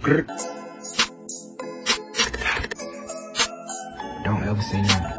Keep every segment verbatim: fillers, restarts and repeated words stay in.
Don't ever say never.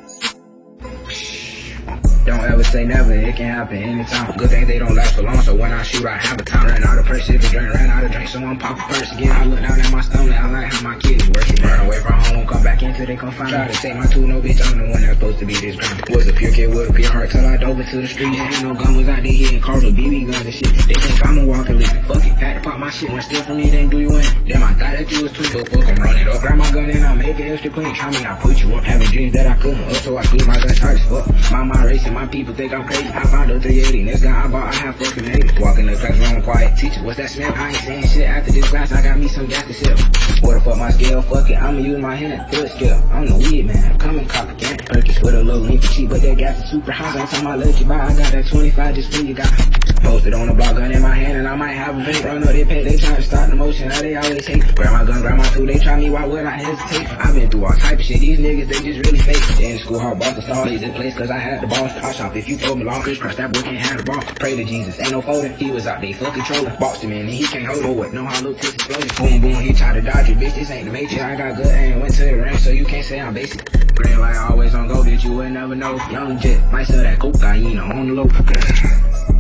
Don't ever say never, it can happen anytime. Good thing they don't last for long, so when I shoot, I have a time. Ran out of pressure, drink, ran out of drink, so I'm pop first again. I look down at my stomach, I like how my kids working. Run away from home, won't come back into they confine. Try to take my two, no bitch, I'm the one that's supposed to be this ground. Was a pure kid with a pure heart till I dove into the streets. Ain't no gun was out there hitting cars with B B guns and shit. They think I'm a walking living. Fuck it, had to pop my shit, went steal from me, then do you win? Then I thought that you was too, but fuck, I'm running up. Grab my gun and I make it extra clean. Try me, I put you up. Having dreams that I couldn't up, so I squeeze my guns hard as fuck. My mind racing, my people think I'm crazy. I found a three eighty, next guy I bought, I have fucking eighty. Walking the classroom quiet, teacher, what's that smell? I ain't saying shit after this class, I got me some gas to sell. What the fuck my scale, fuck it, I'ma use my hand, good scale. I'm the weed man, come and cop a can. Purchase with a little link for cheap, but that gas is super high. Every time I let you buy, I got that twenty-five just when you got. Posted on the block, gun in my hand, and I might have a vape. Run up, they pay, they try to start the motion, now they always hate. Grab my gun, grab my tool, they try me, why would I hesitate? I've been through all type of shit, these niggas, they just really fake. They in school hard, bought the star, lazy place, cause I had the ball. I shop if you throw me long, crisscross, that boy can't have the ball. Pray to Jesus, ain't no folding, he was out there fucking trolling. Boxed him in, and he can't hold it, know how little tits exploded. Boom, boom, he tried to dodge it, bitch, this ain't the Matrix. I got good aim, went to the range, so you can't say I'm basic. Green light always on go, bitch, you would never know. Young jet, might sell that cocaine on the low.